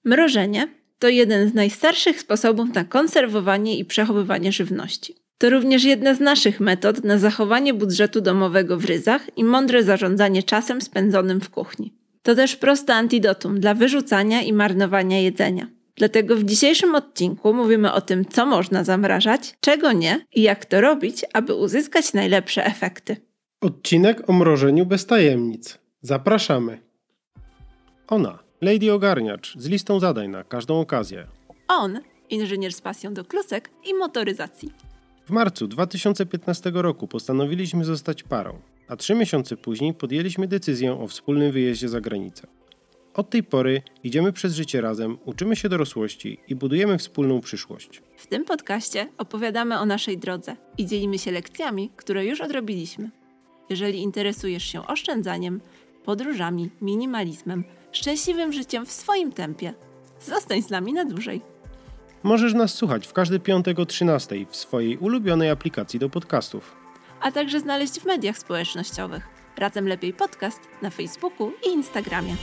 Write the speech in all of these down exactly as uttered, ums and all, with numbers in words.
Mrożenie to jeden z najstarszych sposobów na konserwowanie i przechowywanie żywności. To również jedna z naszych metod na zachowanie budżetu domowego w ryzach i mądre zarządzanie czasem spędzonym w kuchni. To też proste antidotum dla wyrzucania i marnowania jedzenia. Dlatego w dzisiejszym odcinku mówimy o tym, co można zamrażać, czego nie i jak to robić, aby uzyskać najlepsze efekty. Odcinek o mrożeniu bez tajemnic. Zapraszamy. Ona, Lady Ogarniacz, z listą zadań na każdą okazję. On, inżynier z pasją do klusek i motoryzacji. W marcu dwa tysiące piętnastego roku postanowiliśmy zostać parą, a trzy miesiące później podjęliśmy decyzję o wspólnym wyjeździe za granicę. Od tej pory idziemy przez życie razem, uczymy się dorosłości i budujemy wspólną przyszłość. W tym podcaście opowiadamy o naszej drodze i dzielimy się lekcjami, które już odrobiliśmy. Jeżeli interesujesz się oszczędzaniem, podróżami, minimalizmem, szczęśliwym życiem w swoim tempie, zostań z nami na dłużej. Możesz nas słuchać w każdy piątek o trzynastej w swojej ulubionej aplikacji do podcastów. A także znaleźć w mediach społecznościowych. Razem Lepiej Podcast na Facebooku i Instagramie.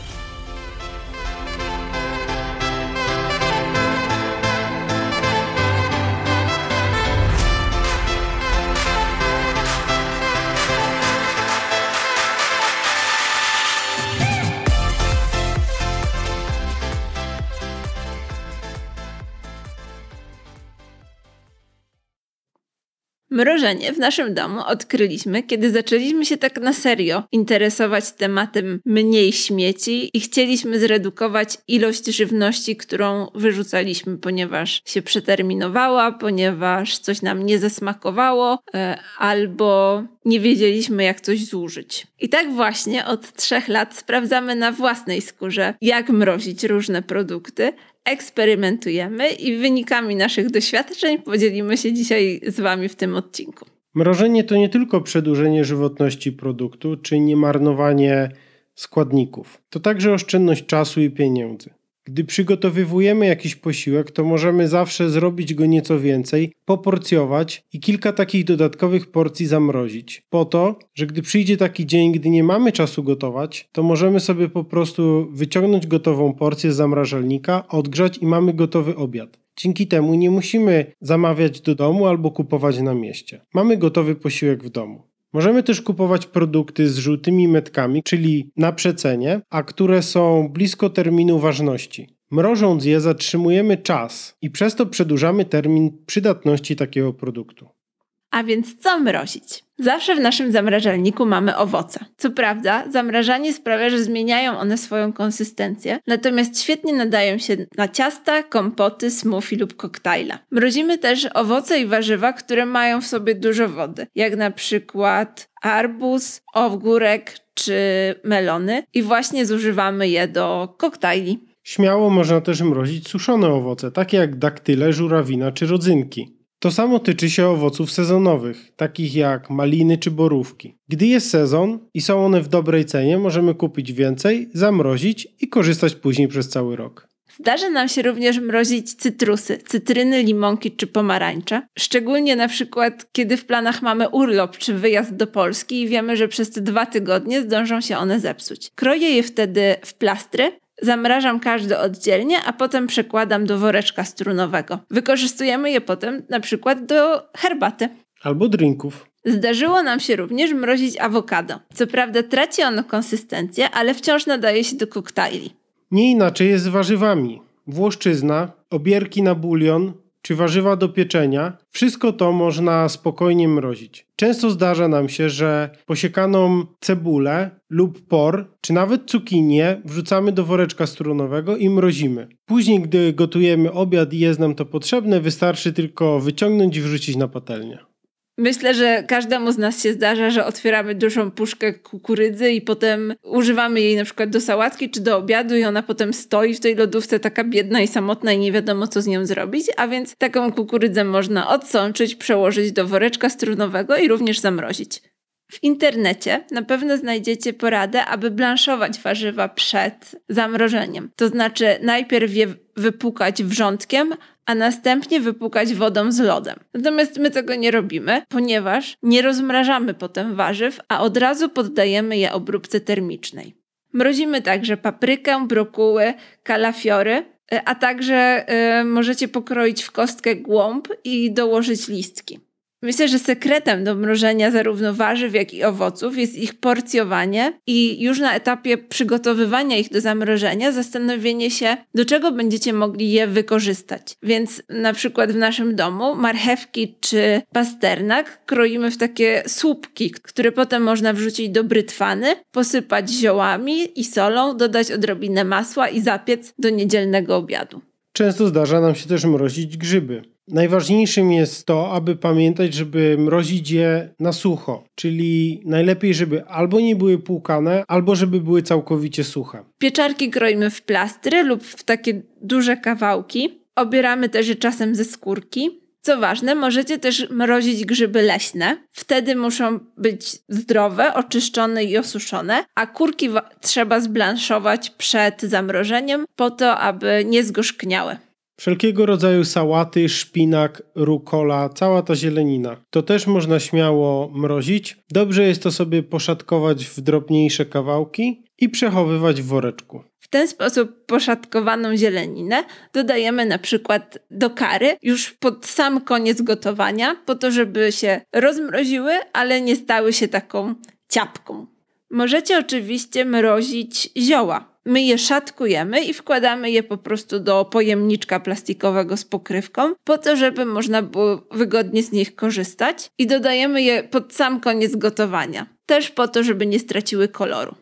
Mrożenie w naszym domu odkryliśmy, kiedy zaczęliśmy się tak na serio interesować tematem mniej śmieci i chcieliśmy zredukować ilość żywności, którą wyrzucaliśmy, ponieważ się przeterminowała, ponieważ coś nam nie zasmakowało e, albo nie wiedzieliśmy, jak coś zużyć. I tak właśnie od trzech lat sprawdzamy na własnej skórze, jak mrozić różne produkty, eksperymentujemy i wynikami naszych doświadczeń podzielimy się dzisiaj z Wami w tym odcinku. Mrożenie to nie tylko przedłużenie żywotności produktu, czy nie marnowanie składników. To także oszczędność czasu i pieniędzy. Gdy przygotowujemy jakiś posiłek, to możemy zawsze zrobić go nieco więcej, poporcjować i kilka takich dodatkowych porcji zamrozić. Po to, że gdy przyjdzie taki dzień, gdy nie mamy czasu gotować, to możemy sobie po prostu wyciągnąć gotową porcję z zamrażalnika, odgrzać i mamy gotowy obiad. Dzięki temu nie musimy zamawiać do domu albo kupować na mieście. Mamy gotowy posiłek w domu. Możemy też kupować produkty z żółtymi metkami, czyli na przecenie, a które są blisko terminu ważności. Mrożąc je zatrzymujemy czas i przez to przedłużamy termin przydatności takiego produktu. A więc co mrozić? Zawsze w naszym zamrażalniku mamy owoce. Co prawda, zamrażanie sprawia, że zmieniają one swoją konsystencję, natomiast świetnie nadają się na ciasta, kompoty, smoothie lub koktajle. Mrozimy też owoce i warzywa, które mają w sobie dużo wody, jak na przykład arbuz, ogórek czy melony i właśnie zużywamy je do koktajli. Śmiało można też mrozić suszone owoce, takie jak daktyle, żurawina czy rodzynki. To samo tyczy się owoców sezonowych, takich jak maliny czy borówki. Gdy jest sezon i są one w dobrej cenie, możemy kupić więcej, zamrozić i korzystać później przez cały rok. Zdarza nam się również mrozić cytrusy, cytryny, limonki czy pomarańcze. Szczególnie na przykład, kiedy w planach mamy urlop czy wyjazd do Polski i wiemy, że przez te dwa tygodnie zdążą się one zepsuć. Kroję je wtedy w plastry, zamrażam każdy oddzielnie, a potem przekładam do woreczka strunowego. Wykorzystujemy je potem na przykład do herbaty. Albo drinków. Zdarzyło nam się również mrozić awokado. Co prawda traci ono konsystencję, ale wciąż nadaje się do koktajli. Nie inaczej jest z warzywami. Włoszczyzna, obierki na bulion czy warzywa do pieczenia, wszystko to można spokojnie mrozić. Często zdarza nam się, że posiekaną cebulę lub por, czy nawet cukinię wrzucamy do woreczka strunowego i mrozimy. Później, gdy gotujemy obiad i jest nam to potrzebne, wystarczy tylko wyciągnąć i wrzucić na patelnię. Myślę, że każdemu z nas się zdarza, że otwieramy dużą puszkę kukurydzy i potem używamy jej na przykład do sałatki czy do obiadu i ona potem stoi w tej lodówce taka biedna i samotna i nie wiadomo co z nią zrobić, a więc taką kukurydzę można odsączyć, przełożyć do woreczka strunowego i również zamrozić. W internecie na pewno znajdziecie poradę, aby blanszować warzywa przed zamrożeniem. To znaczy najpierw je wypłukać wrzątkiem, a następnie wypłukać wodą z lodem. Natomiast my tego nie robimy, ponieważ nie rozmrażamy potem warzyw, a od razu poddajemy je obróbce termicznej. Mrozimy także paprykę, brokuły, kalafiory, a także y, możecie pokroić w kostkę głąb i dołożyć listki. Myślę, że sekretem do mrożenia zarówno warzyw, jak i owoców jest ich porcjowanie i już na etapie przygotowywania ich do zamrożenia zastanowienie się, do czego będziecie mogli je wykorzystać. Więc na przykład w naszym domu marchewki czy pasternak kroimy w takie słupki, które potem można wrzucić do brytwany, posypać ziołami i solą, dodać odrobinę masła i zapiec do niedzielnego obiadu. Często zdarza nam się też mrozić grzyby. Najważniejszym jest to, aby pamiętać, żeby mrozić je na sucho, czyli najlepiej, żeby albo nie były płukane, albo żeby były całkowicie suche. Pieczarki kroimy w plastry lub w takie duże kawałki. Obieramy też je czasem ze skórki. Co ważne, możecie też mrozić grzyby leśne. Wtedy muszą być zdrowe, oczyszczone i osuszone, a kurki wa- trzeba zblanszować przed zamrożeniem po to, aby nie zgorzkniały. Wszelkiego rodzaju sałaty, szpinak, rukola, cała ta zielenina. To też można śmiało mrozić. Dobrze jest to sobie poszatkować w drobniejsze kawałki i przechowywać w woreczku. W ten sposób poszatkowaną zieleninę dodajemy na przykład do kary już pod sam koniec gotowania, po to, żeby się rozmroziły, ale nie stały się taką ciapką. Możecie oczywiście mrozić zioła. My je szatkujemy i wkładamy je po prostu do pojemniczka plastikowego z pokrywką, po to, żeby można było wygodnie z nich korzystać i dodajemy je pod sam koniec gotowania. Też po to, żeby nie straciły koloru.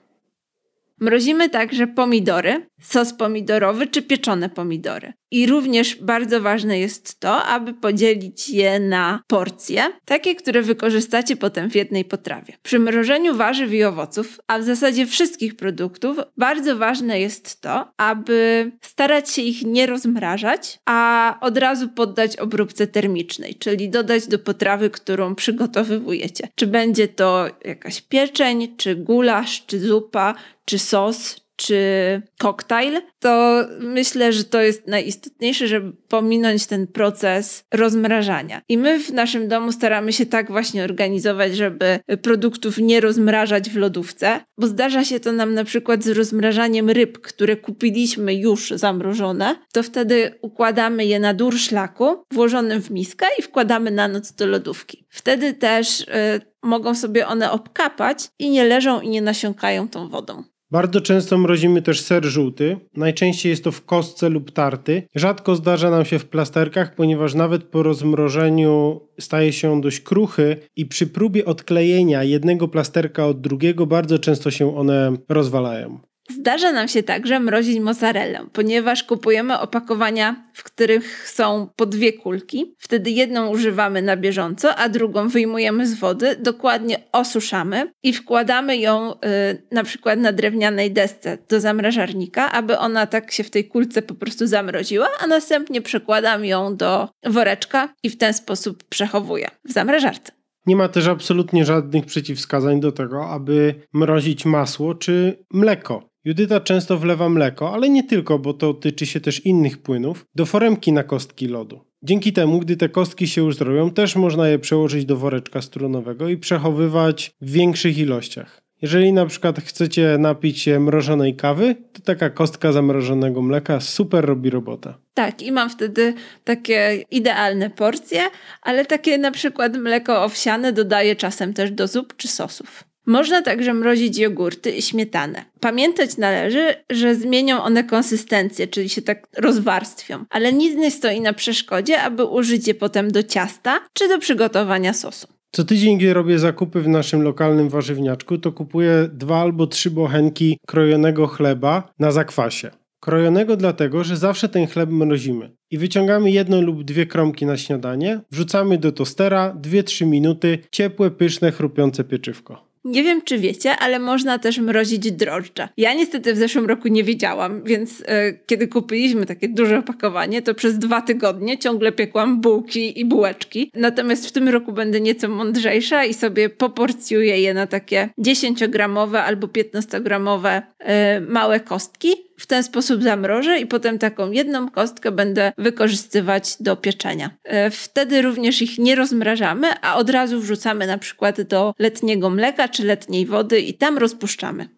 Mrozimy także pomidory, sos pomidorowy czy pieczone pomidory. I również bardzo ważne jest to, aby podzielić je na porcje, takie, które wykorzystacie potem w jednej potrawie. Przy mrożeniu warzyw i owoców, a w zasadzie wszystkich produktów, bardzo ważne jest to, aby starać się ich nie rozmrażać, a od razu poddać obróbce termicznej, czyli dodać do potrawy, którą przygotowujecie. Czy będzie to jakaś pieczeń, czy gulasz, czy zupa, czy sos, czy koktajl, to myślę, że to jest najistotniejsze, żeby pominąć ten proces rozmrażania. I my w naszym domu staramy się tak właśnie organizować, żeby produktów nie rozmrażać w lodówce, bo zdarza się to nam na przykład z rozmrażaniem ryb, które kupiliśmy już zamrożone, to wtedy układamy je na durszlaku włożonym w miskę i wkładamy na noc do lodówki. Wtedy też y, mogą sobie one obkapać i nie leżą i nie nasiąkają tą wodą. Bardzo często mrozimy też ser żółty, najczęściej jest to w kostce lub tarty. Rzadko zdarza nam się w plasterkach, ponieważ nawet po rozmrożeniu staje się on dość kruchy i przy próbie odklejenia jednego plasterka od drugiego bardzo często się one rozwalają. Zdarza nam się także mrozić mozzarellę, ponieważ kupujemy opakowania, w których są po dwie kulki. Wtedy jedną używamy na bieżąco, a drugą wyjmujemy z wody, dokładnie osuszamy i wkładamy ją y, na przykład na drewnianej desce do zamrażarnika, aby ona tak się w tej kulce po prostu zamroziła, a następnie przekładam ją do woreczka i w ten sposób przechowuję w zamrażarce. Nie ma też absolutnie żadnych przeciwwskazań do tego, aby mrozić masło czy mleko. Judyta często wlewa mleko, ale nie tylko, bo to tyczy się też innych płynów, do foremki na kostki lodu. Dzięki temu, gdy te kostki się już zrobią, też można je przełożyć do woreczka strunowego i przechowywać w większych ilościach. Jeżeli na przykład chcecie napić się mrożonej kawy, to taka kostka zamrożonego mleka super robi robotę. Tak, i mam wtedy takie idealne porcje, ale takie na przykład mleko owsiane dodaję czasem też do zup czy sosów. Można także mrozić jogurty i śmietanę. Pamiętać należy, że zmienią one konsystencję, czyli się tak rozwarstwią, ale nic nie stoi na przeszkodzie, aby użyć je potem do ciasta czy do przygotowania sosu. Co tydzień, gdy robię zakupy w naszym lokalnym warzywniaczku, to kupuję dwa albo trzy bochenki krojonego chleba na zakwasie. Krojonego dlatego, że zawsze ten chleb mrozimy. I wyciągamy jedną lub dwie kromki na śniadanie, wrzucamy do tostera, dwie trzy minuty, ciepłe, pyszne, chrupiące pieczywko. Nie wiem, czy wiecie, ale można też mrozić drożdże. Ja niestety w zeszłym roku nie wiedziałam, więc e, kiedy kupiliśmy takie duże opakowanie, to przez dwa tygodnie ciągle piekłam bułki i bułeczki. Natomiast w tym roku będę nieco mądrzejsza i sobie poporcjuję je na takie dziesięciogramowe albo piętnastogramowe e, małe kostki. W ten sposób zamrożę i potem taką jedną kostkę będę wykorzystywać do pieczenia. E, wtedy również ich nie rozmrażamy, a od razu wrzucamy na przykład do letniego mleka czy letniej wody i tam rozpuszczamy.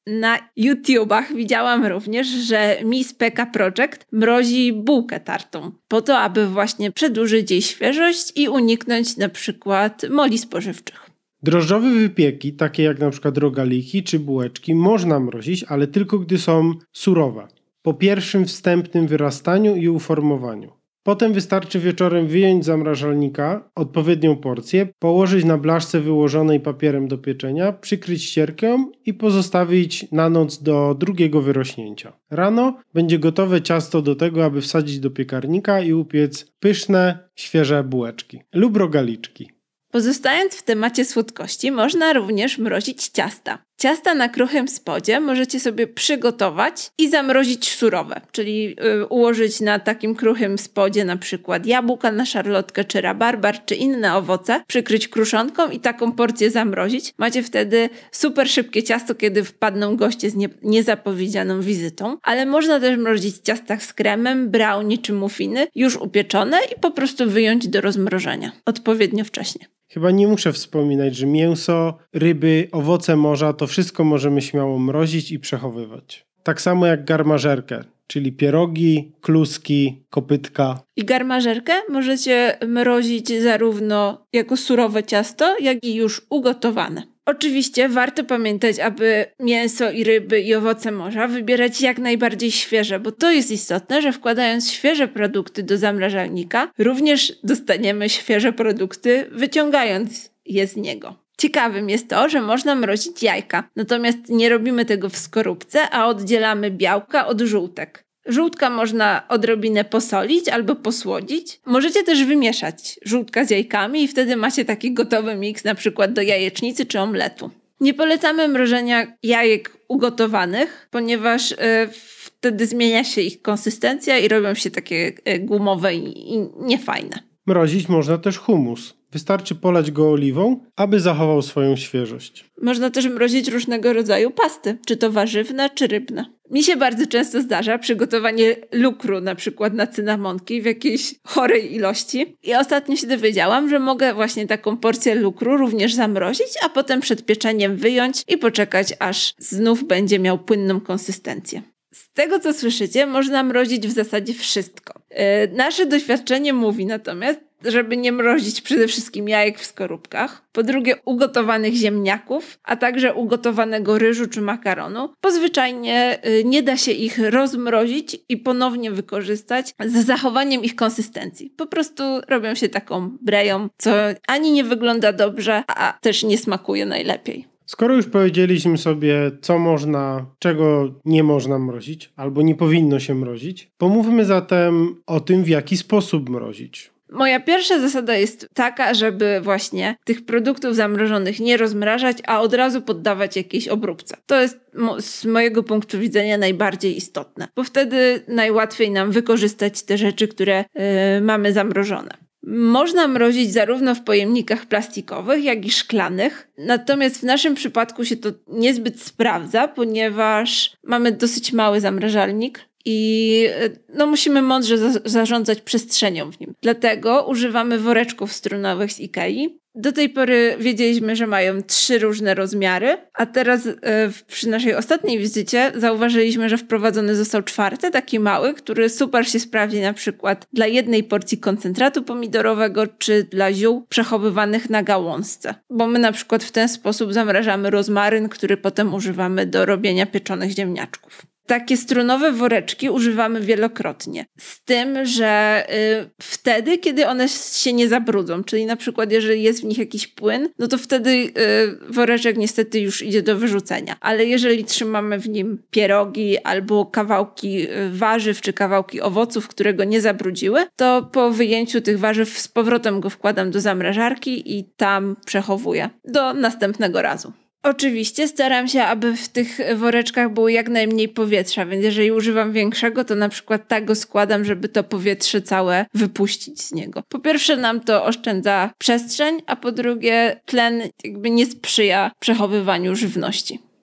Na YouTubach widziałam również, że Miss Pekka Project mrozi bułkę tartą, po to, aby właśnie przedłużyć jej świeżość i uniknąć na przykład moli spożywczych. Drożdżowe wypieki, takie jak na przykład rogaliki czy bułeczki, można mrozić, ale tylko gdy są surowe, po pierwszym wstępnym wyrastaniu i uformowaniu. Potem wystarczy wieczorem wyjąć z zamrażalnika odpowiednią porcję, położyć na blaszce wyłożonej papierem do pieczenia, przykryć ścierką i pozostawić na noc do drugiego wyrośnięcia. Rano będzie gotowe ciasto do tego, aby wsadzić do piekarnika i upiec pyszne, świeże bułeczki lub rogaliczki. Pozostając w temacie słodkości, można również mrozić ciasta. Ciasta na kruchym spodzie możecie sobie przygotować i zamrozić surowe, czyli yy, ułożyć na takim kruchym spodzie na przykład jabłka na szarlotkę, czy rabarbar, czy inne owoce, przykryć kruszonką i taką porcję zamrozić. Macie wtedy super szybkie ciasto, kiedy wpadną goście z nie- niezapowiedzianą wizytą, ale można też mrozić ciasta z kremem, brownie czy muffiny już upieczone i po prostu wyjąć do rozmrożenia odpowiednio wcześnie. Chyba nie muszę wspominać, że mięso, ryby, owoce morza to wszystko możemy śmiało mrozić i przechowywać. Tak samo jak garmażerkę, czyli pierogi, kluski, kopytka. I garmażerkę możecie mrozić zarówno jako surowe ciasto, jak i już ugotowane. Oczywiście warto pamiętać, aby mięso i ryby i owoce morza wybierać jak najbardziej świeże, bo to jest istotne, że wkładając świeże produkty do zamrażalnika, również dostaniemy świeże produkty, wyciągając je z niego. Ciekawym jest to, że można mrozić jajka, natomiast nie robimy tego w skorupce, a oddzielamy białka od żółtek. Żółtka można odrobinę posolić albo posłodzić. Możecie też wymieszać żółtka z jajkami i wtedy macie taki gotowy miks na przykład do jajecznicy czy omletu. Nie polecamy mrożenia jajek ugotowanych, ponieważ y, wtedy zmienia się ich konsystencja i robią się takie y, gumowe i, i niefajne. Mrozić można też hummus. Wystarczy polać go oliwą, aby zachował swoją świeżość. Można też mrozić różnego rodzaju pasty, czy to warzywne, czy rybne. Mi się bardzo często zdarza przygotowanie lukru, na przykład na cynamonki w jakiejś chorej ilości. I ostatnio się dowiedziałam, że mogę właśnie taką porcję lukru również zamrozić, a potem przed pieczeniem wyjąć i poczekać, aż znów będzie miał płynną konsystencję. Z tego, co słyszycie, można mrozić w zasadzie wszystko. Yy, nasze doświadczenie mówi natomiast, żeby nie mrozić przede wszystkim jajek w skorupkach, po drugie ugotowanych ziemniaków, a także ugotowanego ryżu czy makaronu, bo zwyczajnie yy, nie da się ich rozmrozić i ponownie wykorzystać z zachowaniem ich konsystencji. Po prostu robią się taką breją, co ani nie wygląda dobrze, a też nie smakuje najlepiej. Skoro już powiedzieliśmy sobie, co można, czego nie można mrozić, albo nie powinno się mrozić, pomówmy zatem o tym, w jaki sposób mrozić. Moja pierwsza zasada jest taka, żeby właśnie tych produktów zamrożonych nie rozmrażać, a od razu poddawać jakiejś obróbce. To jest mo- z mojego punktu widzenia najbardziej istotne, bo wtedy najłatwiej nam wykorzystać te rzeczy, które yy, mamy zamrożone. Można mrozić zarówno w pojemnikach plastikowych, jak i szklanych. Natomiast w naszym przypadku się to niezbyt sprawdza, ponieważ mamy dosyć mały zamrażalnik i no, musimy mądrze za- zarządzać przestrzenią w nim. Dlatego używamy woreczków strunowych z Ikei. Do tej pory wiedzieliśmy, że mają trzy różne rozmiary, a teraz yy, przy naszej ostatniej wizycie zauważyliśmy, że wprowadzony został czwarty, taki mały, który super się sprawdzi na przykład dla jednej porcji koncentratu pomidorowego czy dla ziół przechowywanych na gałązce. Bo my na przykład w ten sposób zamrażamy rozmaryn, który potem używamy do robienia pieczonych ziemniaczków. Takie strunowe woreczki używamy wielokrotnie. Z tym, że y, wtedy, kiedy one się nie zabrudzą, czyli na przykład jeżeli jest w nich jakiś płyn, no to wtedy y, woreczek niestety już idzie do wyrzucenia. Ale jeżeli trzymamy w nim pierogi albo kawałki warzyw czy kawałki owoców, które go nie zabrudziły, to po wyjęciu tych warzyw z powrotem go wkładam do zamrażarki i tam przechowuję do następnego razu. Oczywiście staram się, aby w tych woreczkach było jak najmniej powietrza, więc jeżeli używam większego, to na przykład tak go składam, żeby to powietrze całe wypuścić z niego. Po pierwsze nam to oszczędza przestrzeń, a po drugie tlen jakby nie sprzyja przechowywaniu żywności.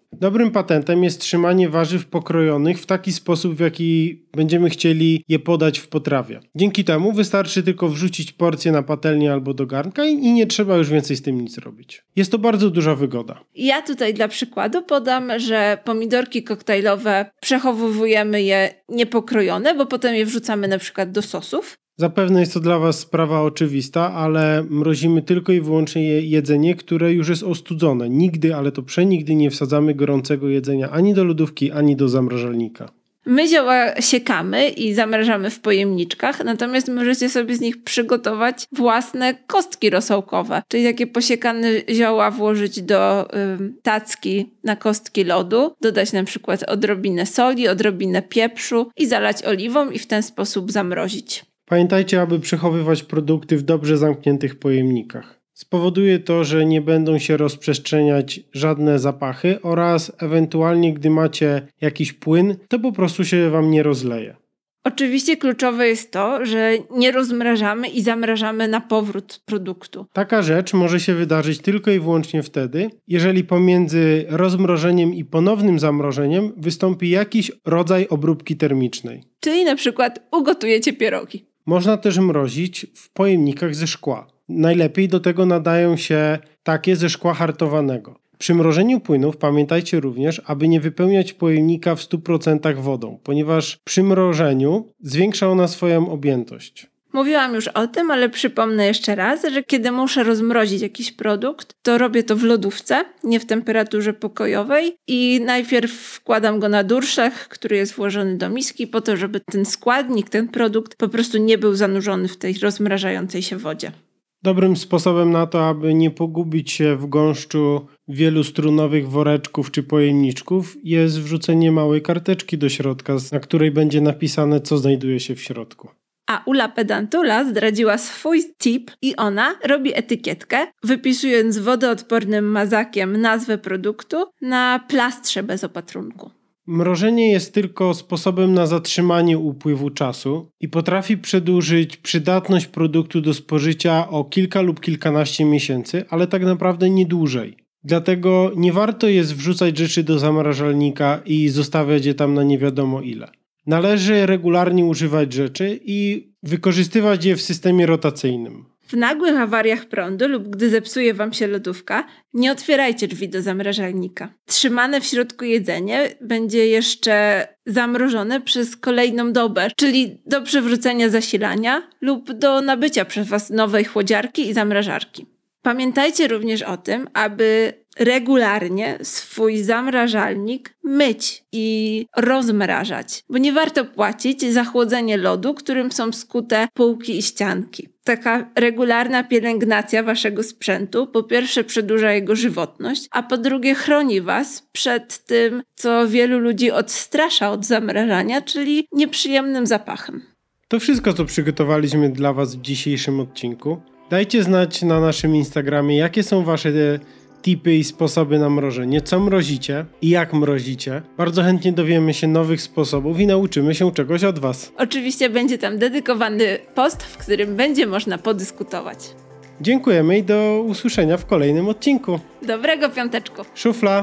Dobrym patentem jest trzymanie warzyw pokrojonych w taki sposób, w jaki będziemy chcieli je podać w potrawie. Dzięki temu wystarczy tylko wrzucić porcję na patelnię albo do garnka i, i nie trzeba już więcej z tym nic robić. Jest to bardzo duża wygoda. Ja tutaj dla przykładu podam, że pomidorki koktajlowe przechowujemy je niepokrojone, bo potem je wrzucamy na przykład do sosów. Zapewne jest to dla Was sprawa oczywista, ale mrozimy tylko i wyłącznie jedzenie, które już jest ostudzone. Nigdy, ale to przenigdy nie wsadzamy gorącego jedzenia ani do lodówki, ani do zamrażalnika. My zioła siekamy i zamrażamy w pojemniczkach, natomiast możecie sobie z nich przygotować własne kostki rosołkowe, czyli takie posiekane zioła włożyć do ym, tacki na kostki lodu, dodać na przykład odrobinę soli, odrobinę pieprzu i zalać oliwą i w ten sposób zamrozić. Pamiętajcie, aby przechowywać produkty w dobrze zamkniętych pojemnikach. Spowoduje to, że nie będą się rozprzestrzeniać żadne zapachy oraz ewentualnie, gdy macie jakiś płyn, to po prostu się Wam nie rozleje. Oczywiście kluczowe jest to, że nie rozmrażamy i zamrażamy na powrót produktu. Taka rzecz może się wydarzyć tylko i wyłącznie wtedy, jeżeli pomiędzy rozmrożeniem i ponownym zamrożeniem wystąpi jakiś rodzaj obróbki termicznej. Czyli na przykład ugotujecie pierogi. Można też mrozić w pojemnikach ze szkła. Najlepiej do tego nadają się takie ze szkła hartowanego. Przy mrożeniu płynów pamiętajcie również, aby nie wypełniać pojemnika w stu procentach wodą, ponieważ przy mrożeniu zwiększa ona swoją objętość. Mówiłam już o tym, ale przypomnę jeszcze raz, że kiedy muszę rozmrozić jakiś produkt, to robię to w lodówce, nie w temperaturze pokojowej i najpierw wkładam go na durszlach, który jest włożony do miski po to, żeby ten składnik, ten produkt po prostu nie był zanurzony w tej rozmrażającej się wodzie. Dobrym sposobem na to, aby nie pogubić się w gąszczu wielu strunowych woreczków czy pojemniczków, jest wrzucenie małej karteczki do środka, na której będzie napisane, co znajduje się w środku. A Ula Pedantula zdradziła swój tip i ona robi etykietkę, wypisując wodoodpornym mazakiem nazwę produktu na plastrze bez opatrunku. Mrożenie jest tylko sposobem na zatrzymanie upływu czasu i potrafi przedłużyć przydatność produktu do spożycia o kilka lub kilkanaście miesięcy, ale tak naprawdę nie dłużej. Dlatego nie warto jest wrzucać rzeczy do zamrażalnika i zostawiać je tam na nie wiadomo ile. Należy regularnie używać rzeczy i wykorzystywać je w systemie rotacyjnym. W nagłych awariach prądu lub gdy zepsuje Wam się lodówka, nie otwierajcie drzwi do zamrażalnika. Trzymane w środku jedzenie będzie jeszcze zamrożone przez kolejną dobę, czyli do przywrócenia zasilania lub do nabycia przez Was nowej chłodziarki i zamrażarki. Pamiętajcie również o tym, aby regularnie swój zamrażalnik myć i rozmrażać, bo nie warto płacić za chłodzenie lodu, którym są skute półki i ścianki. Taka regularna pielęgnacja waszego sprzętu po pierwsze przedłuża jego żywotność, a po drugie chroni was przed tym, co wielu ludzi odstrasza od zamrażania, czyli nieprzyjemnym zapachem. To wszystko, co przygotowaliśmy dla was w dzisiejszym odcinku. Dajcie znać na naszym Instagramie, jakie są wasze tipy i sposoby na mrożenie, co mrozicie i jak mrozicie. Bardzo chętnie dowiemy się nowych sposobów i nauczymy się czegoś od was. Oczywiście będzie tam dedykowany post, w którym będzie można podyskutować. Dziękujemy i do usłyszenia w kolejnym odcinku. Dobrego piąteczku. Szufla.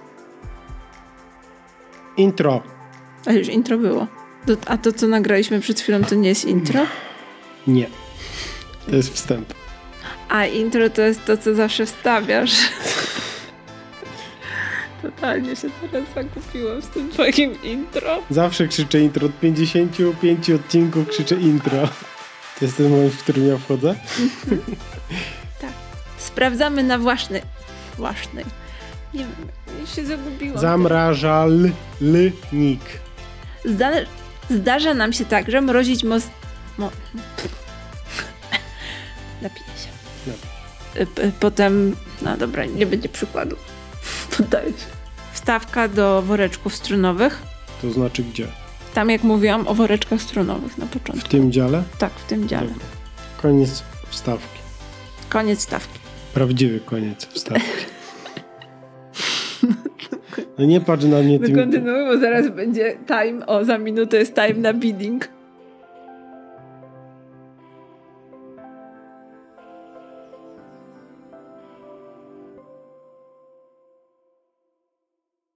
Intro. A już intro było. A to, co nagraliśmy przed chwilą, to nie jest intro? Nie. To jest wstęp. A intro to jest to, co zawsze wstawiasz. Totalnie się teraz zakupiłam z tym twoim intro. Zawsze krzyczę intro. Od pięćdziesięciu pięciu odcinków krzyczę intro. To jest ten moment, w którym ja wchodzę? Tak. Sprawdzamy na własnej. Własnej. Nie wiem, ja się zagubiłam. Zamrażalnik. Zda- zdarza nam się także mrozić most... Mo- Napiję się. No. P- Potem, no dobra, nie będzie przykładu. Poddaję się. Wstawka do woreczków strunowych. To znaczy gdzie? Tam jak mówiłam o woreczkach strunowych na początku. W tym dziale? Tak, w tym dziale. Dobra. Koniec wstawki. Koniec wstawki. Prawdziwy koniec wstawki. No nie patrz na mnie No tym... kontynuuj, bo zaraz będzie time, o za minutę jest time na bidding.